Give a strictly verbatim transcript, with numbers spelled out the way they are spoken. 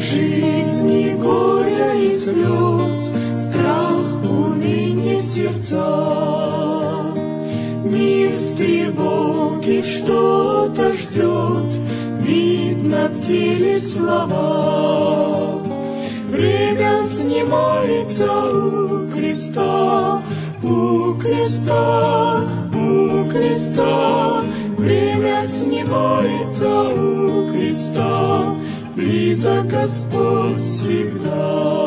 жизни горя и слез, страх, уныние сердца. Мир в тревоге что-то ждет, видно в теле слова. Время снимается у креста, у креста, у креста. Время снимается у креста, близок Господь всегда.